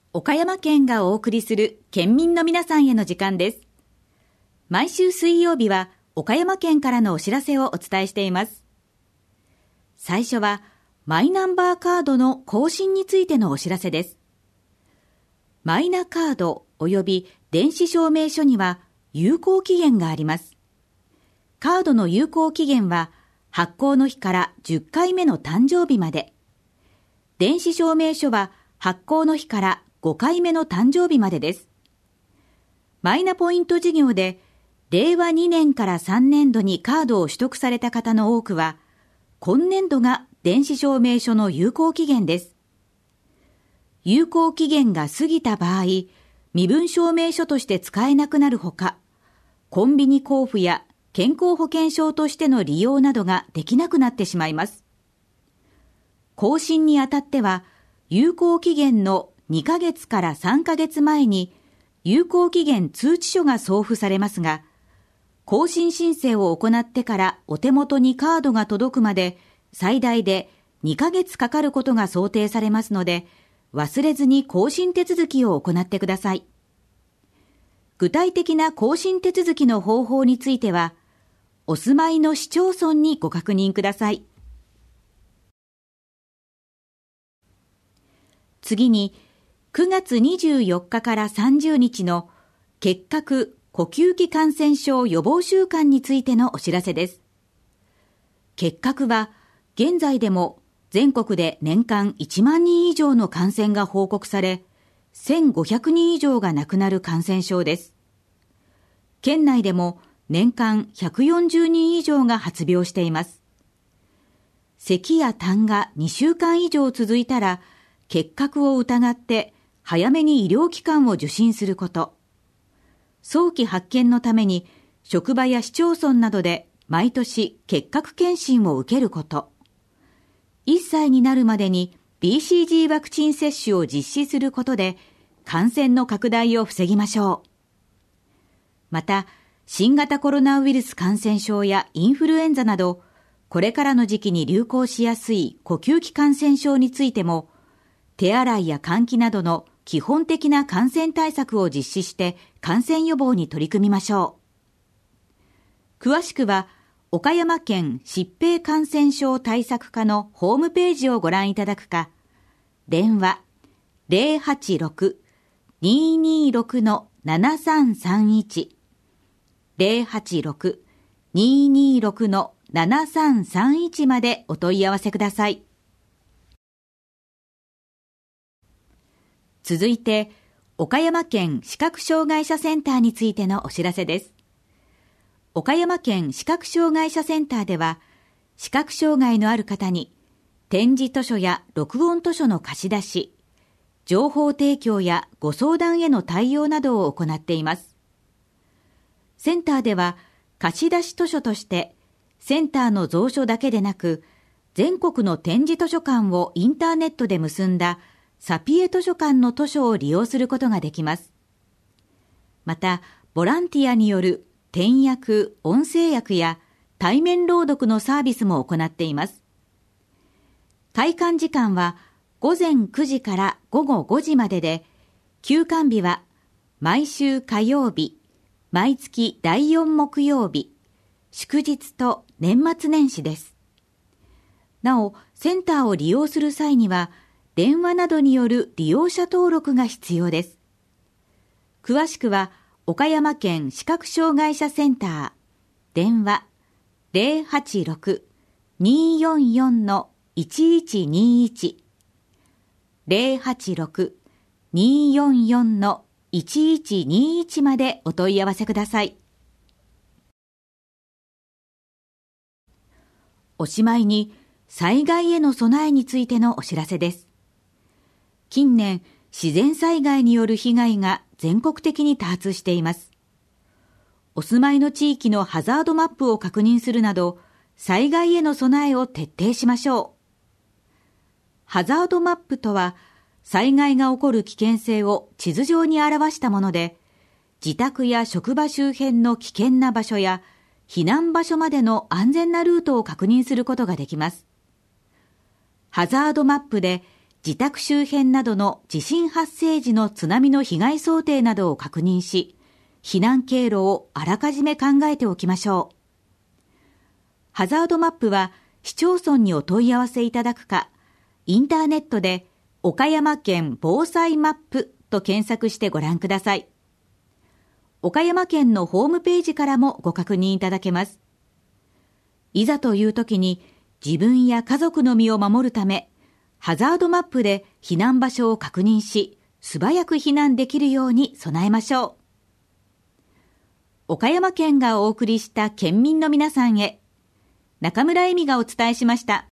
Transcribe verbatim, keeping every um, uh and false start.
岡山県がお送りする県民の皆さんへの時間です。毎週水曜日は岡山県からのお知らせをお伝えしています。最初はマイナンバーカードの更新についてのお知らせです。マイナカード及び電子証明書には有効期限があります。カードの有効期限は発行の日からじゅっかいめの誕生日まで。電子証明書は発行の日からごかいめの誕生日までです。マイナポイント事業でれいわにねんからさんねんどにカードを取得された方の多くは、今年度が電子証明書の有効期限です。有効期限が過ぎた場合、身分証明書として使えなくなるほか、コンビニ交付や健康保険証としての利用などができなくなってしまいます。更新にあたっては、有効期限のにかげつからさんかげつまえに有効期限通知書が送付されますが、更新申請を行ってからお手元にカードが届くまで最大でにかげつかかることが想定されますので、忘れずに更新手続きを行ってください。具体的な更新手続きの方法については、お住まいの市町村にご確認ください。次に、くがつにじゅうよっかからさんじゅうにちの結核・呼吸器感染症予防週間についてのお知らせです。結核は現在でも全国で年間いちまんにん以上の感染が報告され、せんごひゃくにん以上が亡くなる感染症です。県内でも年間ひゃくよんじゅうにん以上が発病しています。咳や痰がにしゅうかん以上続いたら、結核を疑って早めに医療機関を受診すること。早期発見のために職場や市町村などで毎年結核検診を受けること。いっさいになるまでに ビーシージー ワクチン接種を実施することで感染の拡大を防ぎましょう。また、新型コロナウイルス感染症やインフルエンザなど、これからの時期に流行しやすい呼吸器感染症についても、手洗いや換気などの基本的な感染対策を実施して感染予防に取り組みましょう。詳しくは岡山県疾病感染症対策課のホームページをご覧いただくか、電話 ゼロはちろく にーにーろく ななさんさんいち ゼロはちろく にーにーろく ななさんさんいちまでお問い合わせください。続いて、岡山県視覚障害者センターについてのお知らせです。岡山県視覚障害者センターでは、視覚障害のある方に、点字図書や録音図書の貸し出し、情報提供やご相談への対応などを行っています。センターでは、貸し出し図書として、センターの蔵書だけでなく、全国の点字図書館をインターネットで結んだサピエ図書館の図書を利用することができます。また、ボランティアによる点訳、音声訳や対面朗読のサービスも行っています。開館時間はごぜんくじからごごごじまでで、休館日は毎週火曜日、毎月だいよん木曜日、祝日と年末年始です。なお、センターを利用する際には、電話などによる利用者登録が必要です。詳しくは、岡山県視覚障害者センター、電話 ゼロはちろく にーよんよん いちいちにいち ゼロはちろく にーよんよん いちいちにいちまでお問い合わせください。おしまいに、災害への備えについてのお知らせです。近年、自然災害による被害が全国的に多発しています。お住まいの地域のハザードマップを確認するなど、災害への備えを徹底しましょう。ハザードマップとは、災害が起こる危険性を地図上に表したもので、自宅や職場周辺の危険な場所や、避難場所までの安全なルートを確認することができます。ハザードマップで自宅周辺などの地震発生時の津波の被害想定などを確認し、避難経路をあらかじめ考えておきましょう。ハザードマップは市町村にお問い合わせいただくか、インターネットで岡山県防災マップと検索してご覧ください。岡山県のホームページからもご確認いただけます。いざという時に自分や家族の身を守るため、ハザードマップで避難場所を確認し、素早く避難できるように備えましょう。岡山県がお送りした県民の皆さんへ、中村恵美がお伝えしました。